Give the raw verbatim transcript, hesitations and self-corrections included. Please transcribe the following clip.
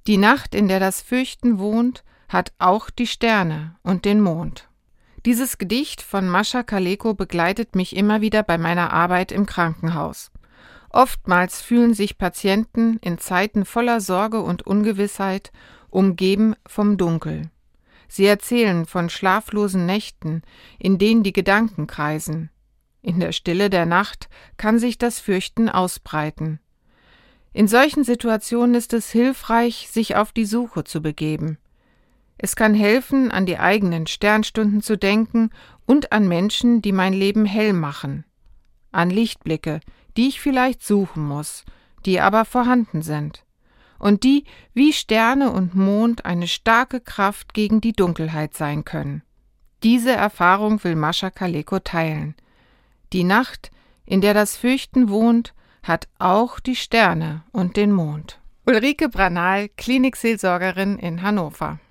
Die Nacht, in der das Fürchten wohnt, hat auch die Sterne und den Mond. Dieses Gedicht von Mascha Kaleko begleitet mich immer wieder bei meiner Arbeit im Krankenhaus. Oftmals fühlen sich Patienten in Zeiten voller Sorge und Ungewissheit umgeben vom Dunkel. Sie erzählen von schlaflosen Nächten, in denen die Gedanken kreisen. In der Stille der Nacht kann sich das Fürchten ausbreiten. In solchen Situationen ist es hilfreich, sich auf die Suche zu begeben. Es kann helfen, an die eigenen Sternstunden zu denken und an Menschen, die mein Leben hell machen. An Lichtblicke, die ich vielleicht suchen muss, die aber vorhanden sind. Und die wie Sterne und Mond eine starke Kraft gegen die Dunkelheit sein können. Diese Erfahrung will Mascha Kaleko teilen. Die Nacht, in der das Fürchten wohnt, hat auch die Sterne und den Mond. Ulrike Branal, Klinikseelsorgerin in Hannover.